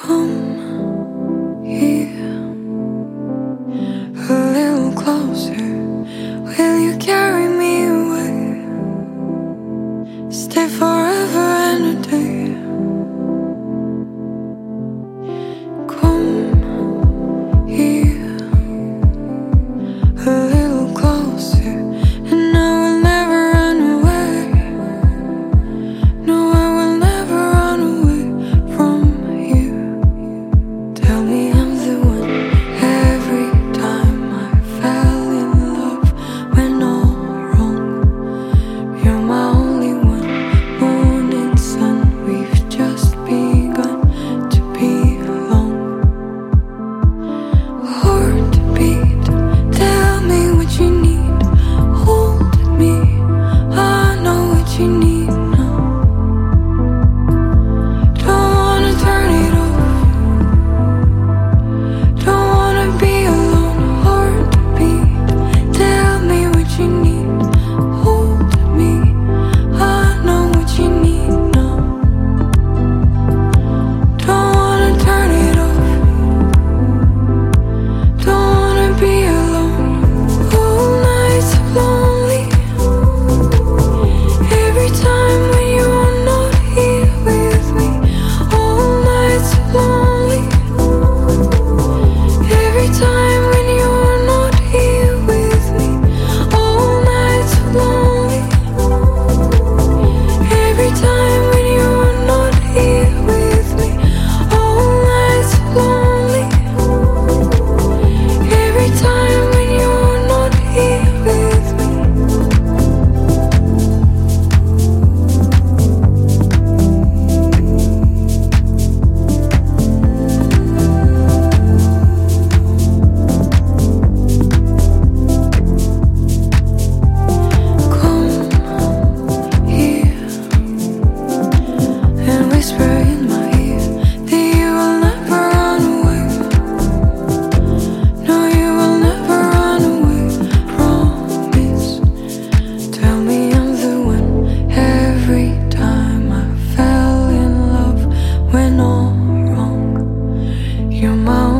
Come here a little closer. Will you carry me away? Stay forever and a day. Come here a little closer, and I will never run away. No, I will never run away from you. Tell me I'm the one. Every time I fell in love, went all wrong. You're my only one. Moon and sun, we've just begun to belong. Heartbeat, tell me what you need. Hold me, I know what you need now. Don't wanna turn it off. Don't wanna be alone. Heartbeat, tell me what you need. Hold me, I know what you need now. Don't wanna turn it off. Don't wanna be alone. All nights lonely. Every time when you are not here with me. All nights lonely. Every time when you are not here with me. All nights lonely. Every time when you are not here with me. All nights lonely. Every time when you are not here with me. Come here and whisper in my ear that you will never run away. No, you will never run away. Promise. Tell me I'm the one. Every time I fell in love, went all wrong. You're my